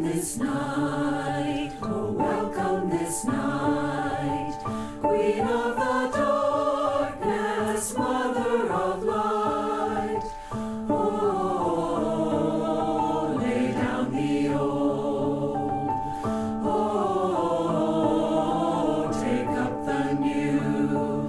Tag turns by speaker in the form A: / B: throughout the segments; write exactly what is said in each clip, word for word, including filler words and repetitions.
A: this night, oh welcome this night, Queen of the darkness, Mother of light. Oh, lay down the old, oh, take up the new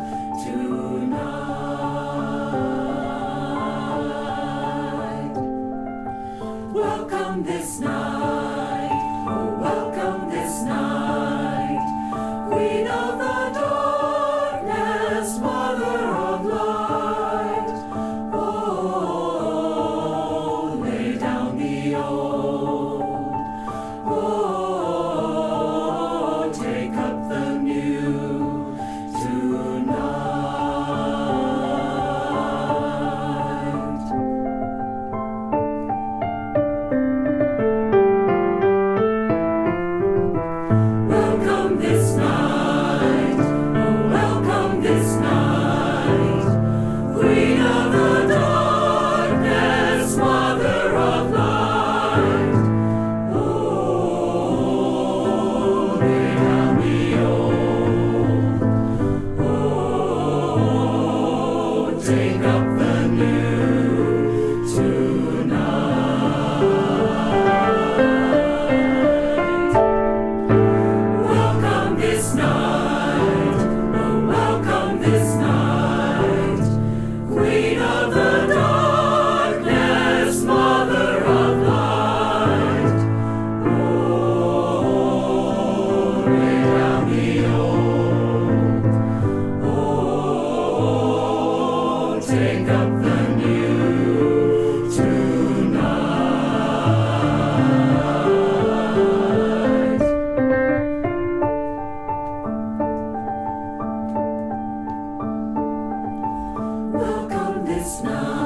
A: tonight. Welcome this night, oh welcome this night, Queen of the darkness, Mother of light. Oh, lay down the old, oh, take up the new tonight. Welcome this night, oh welcome this night, Queen of the darkness, Mother of light. Oh, lay down the old, oh, take up the new tonight. Welcome this night, oh welcome this night, Queen of the darkness, Mother of light. Oh, lay down the old, oh, take up the new tonight. Welcome this night.